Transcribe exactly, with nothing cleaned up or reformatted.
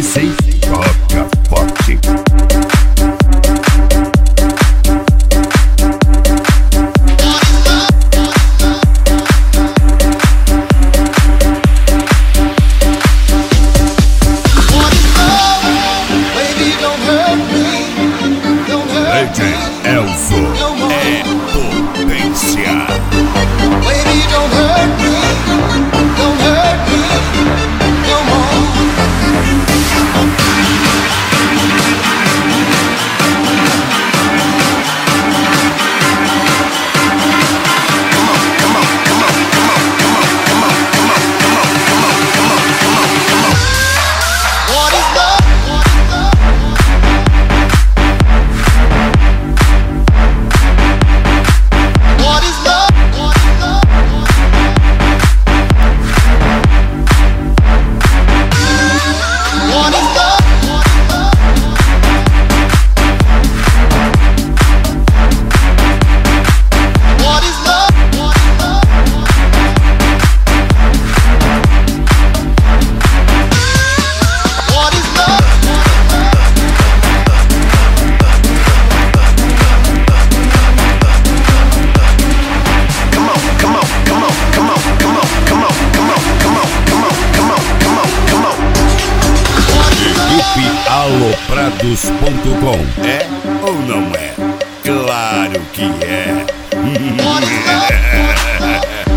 C toca forte. Elzo é potência. Baby, don't hurt me, don't hurt me no more. Come on, come on, come on, come on, come on, come on, come on, come on, come on, come on, come on. What is love? aloprados ponto com. É ou não é? Claro que é.